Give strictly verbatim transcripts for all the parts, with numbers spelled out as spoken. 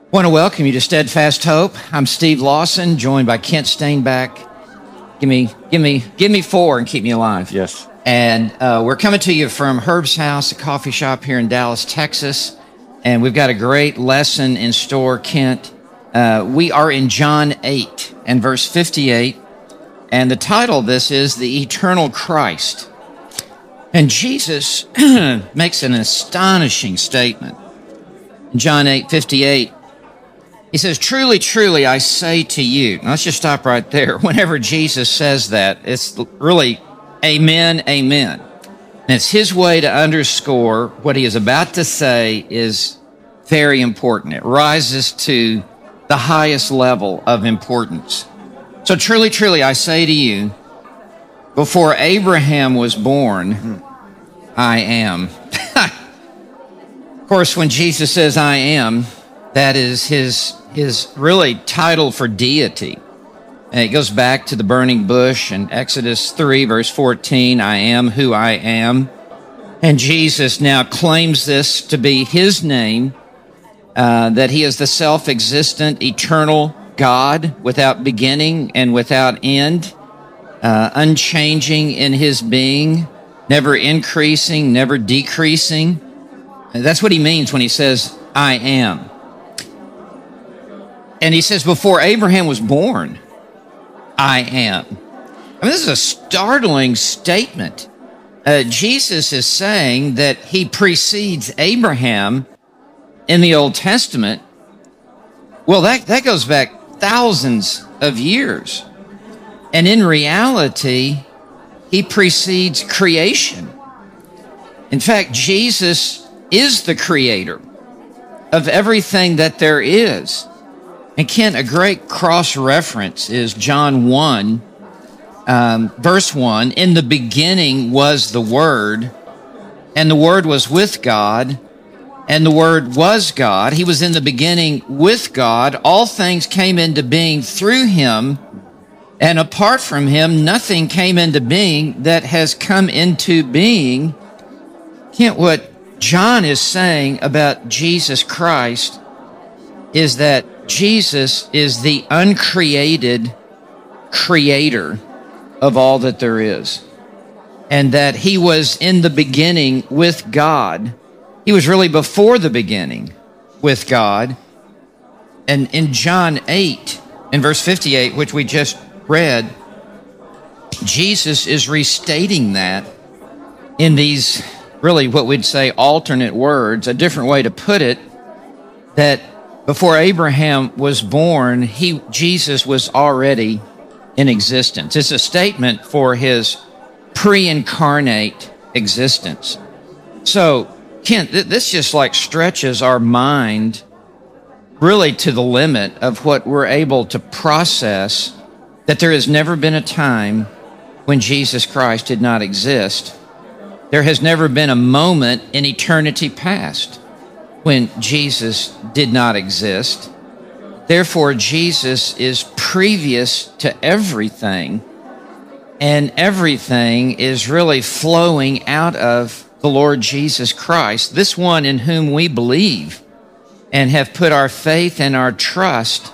I want to welcome you to Steadfast Hope. I'm Steve Lawson, joined by Kent Stainback. Give me, give me, give me four and keep me alive. Yes. And uh, we're coming to you from Herb's House, a coffee shop here in Dallas, Texas. And we've got a great lesson in store, Kent. Uh, we are in John eight and verse fifty-eight. And the title of this is The Eternal Christ. And Jesus makes an astonishing statement. In John eight fifty-eight, he says, truly, truly, I say to you. Now, let's just stop right there. Whenever Jesus says that, it's really amen, amen. And it's his way to underscore what he is about to say is very important. It rises to the highest level of importance. So truly, truly, I say to you, before Abraham was born, I am. Of course, when Jesus says I am, that is his his really title for deity. And it goes back to the burning bush in Exodus three, verse fourteen, I am who I am. And Jesus now claims this to be his name, uh, that he is the self-existent, eternal God without beginning and without end, uh, unchanging in his being, never increasing, never decreasing. And that's what he means when he says, I am. And he says, before Abraham was born, I am. I mean, this is a startling statement. Uh, Jesus is saying that he precedes Abraham in the Old Testament. Well, that, that goes back thousands of years. And in reality, he precedes creation. In fact, Jesus is the creator of everything that there is. And Kent, a great cross-reference is John one, um, verse one. In the beginning was the Word, and the Word was with God, and the Word was God. He was in the beginning with God. All things came into being through him, and apart from him, nothing came into being that has come into being. Kent, what John is saying about Jesus Christ is that Jesus is the uncreated creator of all that there is, and that he was in the beginning with God. He was really before the beginning with God. And in John eight, in verse fifty-eight, which we just read, Jesus is restating that in these really what we'd say alternate words, a different way to put it, that before Abraham was born, he Jesus was already in existence. It's a statement for his pre-incarnate existence. So, Kent, th- this just like stretches our mind really to the limit of what we're able to process, that there has never been a time when Jesus Christ did not exist. There has never been a moment in eternity past when Jesus did not exist. Therefore, Jesus is previous to everything, and everything is really flowing out of the Lord Jesus Christ, this one in whom we believe and have put our faith and our trust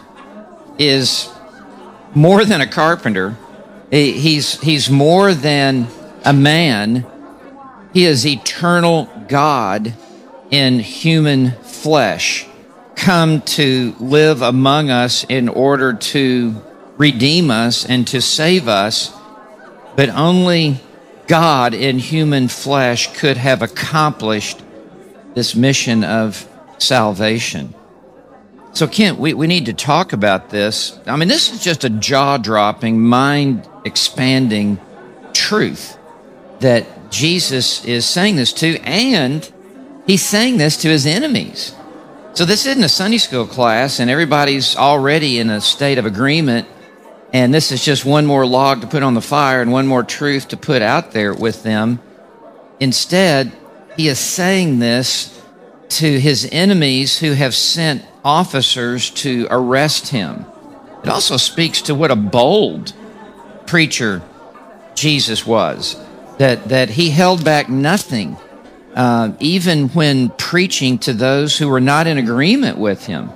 is more than a carpenter. He's, he's more than a man. He is eternal God in human flesh, come to live among us in order to redeem us and to save us. But only God in human flesh could have accomplished this mission of salvation. So, Kent, we, we need to talk about this. I mean, this is just a jaw-dropping, mind-expanding truth that Jesus is saying this to, and he's saying this to his enemies. So this isn't a Sunday school class, and everybody's already in a state of agreement, and this is just one more log to put on the fire and one more truth to put out there with them. Instead, he is saying this to his enemies who have sent officers to arrest him. It also speaks to what a bold preacher Jesus was, that, that he held back nothing, uh, even when preaching to those who were not in agreement with him.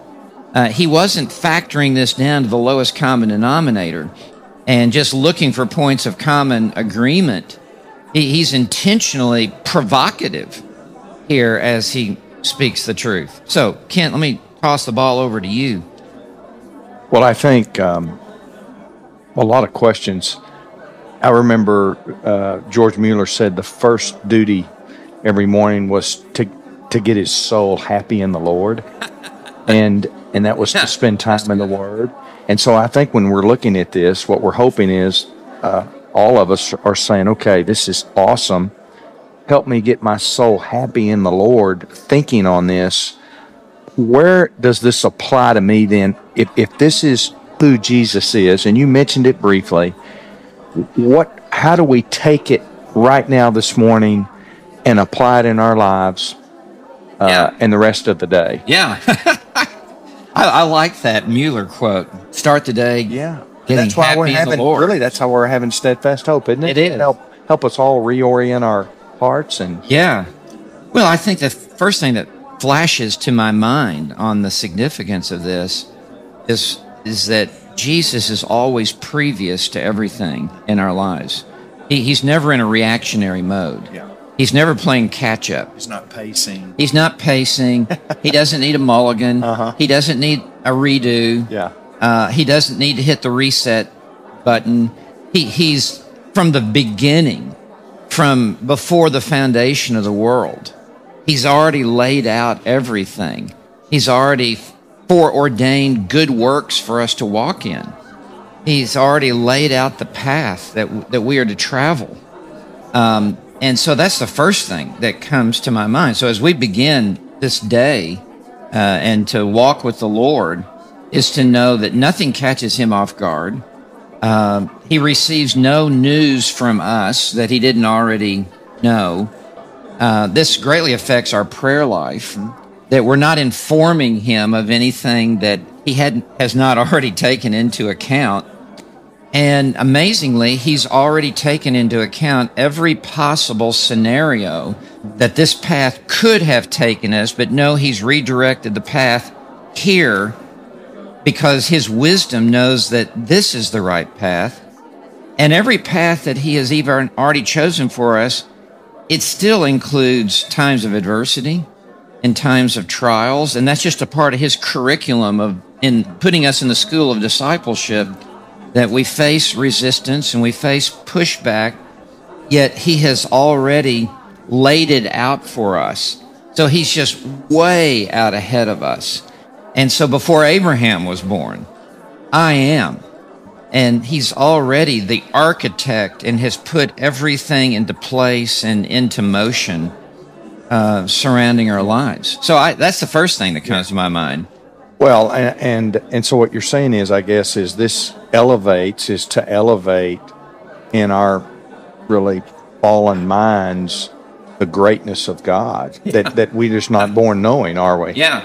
Uh, he wasn't factoring this down to the lowest common denominator and just looking for points of common agreement. He, he's intentionally provocative here as he speaks the truth. So, Kent, let me toss the ball over to you. Well, I think um, a lot of questions. I remember uh, George Mueller said the first duty every morning was to to get his soul happy in the Lord, and and that was to spend time in the Word. And so I think when we're looking at this, what we're hoping is uh, all of us are saying, okay, this is awesome. Help me get my soul happy in the Lord, thinking on this. Where does this apply to me then? If, if this is who Jesus is, and you mentioned it briefly, what? how do we take it right now this morning and apply it in our lives uh, yeah. and the rest of the day? Yeah. I, I like that Mueller quote. Start the day. Yeah. Getting That's why happy we're in having, the Lord. really, that's how we're having steadfast hope, isn't it? It is. Help, help us all reorient our hearts. And Yeah. Well, I think the first thing that flashes to my mind on the significance of this is is that Jesus is always previous to everything in our lives. He, he's never in a reactionary mode. Yeah. He's never playing catch up. He's not pacing. He's not pacing. He doesn't need a mulligan. Uh-huh. He doesn't need a redo. yeah. Uh, he doesn't need to hit the reset button. He, he's from the beginning, from before the foundation of the world. He's already laid out everything. He's already foreordained good works for us to walk in. He's already laid out the path that that we are to travel. Um, and so that's the first thing that comes to my mind. So as we begin this day uh, and to walk with the Lord, is to know that nothing catches him off guard. Uh, he receives no news from us that he didn't already know. Uh, this greatly affects our prayer life, that we're not informing him of anything that he had has not already taken into account. And amazingly, he's already taken into account every possible scenario that this path could have taken us, but no, he's redirected the path here because his wisdom knows that this is the right path. And every path that he has even already chosen for us, it still includes times of adversity and times of trials. And that's just a part of his curriculum of in putting us in the school of discipleship, that we face resistance and we face pushback, yet he has already laid it out for us. So he's just way out ahead of us. And so before Abraham was born, I am. And he's already the architect and has put everything into place and into motion uh, surrounding our lives. So I, that's the first thing that comes to my mind. Well, and, and and so what you're saying is, I guess, is this elevates, is to elevate in our really fallen minds the greatness of God, Yeah. that, that we're just not born knowing, are we? Yeah.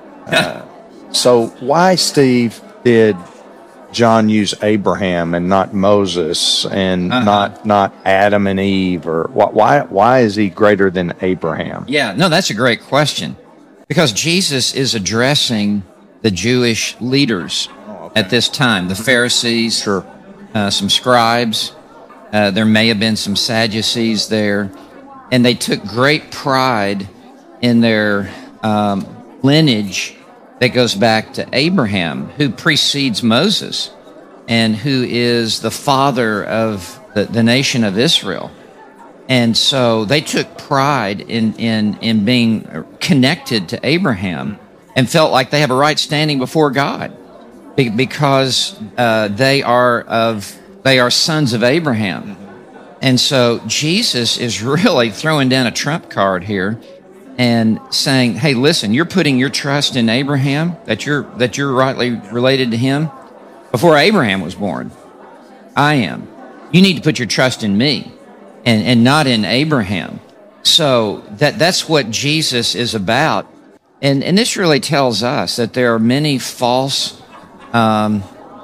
Uh, so why, Steve, did John use Abraham and not Moses and Uh-huh. not not Adam and Eve? Or why, why why is he greater than Abraham? Yeah, no, that's a great question. Because Jesus is addressing the Jewish leaders okay. at this time, the Pharisees, Sure. uh, some scribes. Uh, there may have been some Sadducees there. And they took great pride in their um, lineage that goes back to Abraham, who precedes Moses and who is the father of the, the nation of Israel. And so they took pride in, in, in being connected to Abraham and felt like they have a right standing before God be- because uh, they are of they are sons of Abraham. And so Jesus is really throwing down a trump card here and saying, hey, listen, you're putting your trust in Abraham, that you're that you're rightly related to him. Before Abraham was born, I am. You need to put your trust in me and, and not in Abraham. So that that's what Jesus is about. And, and this really tells us that there are many false um,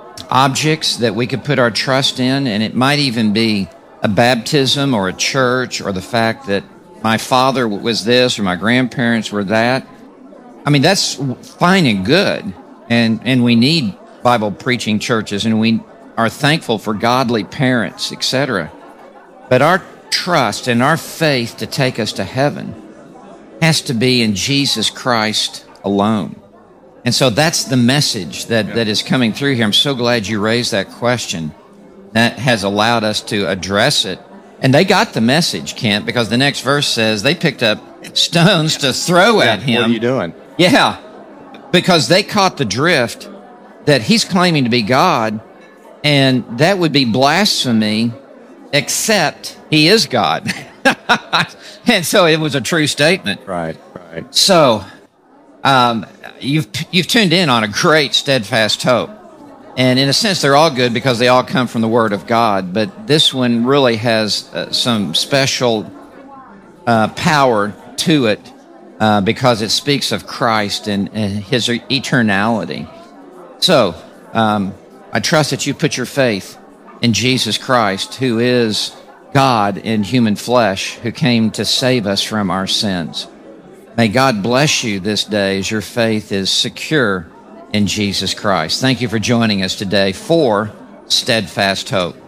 objects that we could put our trust in, and it might even be a baptism or a church or the fact that my father was this or my grandparents were that. I mean, that's fine and good, and and we need Bible preaching churches, and we are thankful for godly parents, et cetera. But our trust and our faith to take us to heaven has to be in Jesus Christ alone. And so that's the message that, yeah. that is coming through here. I'm so glad you raised that question. That has allowed us to address it. And they got the message, Kent, because the next verse says they picked up stones to throw yeah, at him. What are you doing? Yeah, because they caught the drift that he's claiming to be God, and that would be blasphemy, except he is God. And so it was a true statement. Right, right. So um, you've you've tuned in on a great steadfast hope. And in a sense, they're all good because they all come from the Word of God. But this one really has uh, some special uh, power to it uh, because it speaks of Christ and, and his eternality. So um, I trust that you put your faith in Jesus Christ, who is God in human flesh, who came to save us from our sins. May God bless you this day as your faith is secure in Jesus Christ. Thank you for joining us today for Steadfast Hope.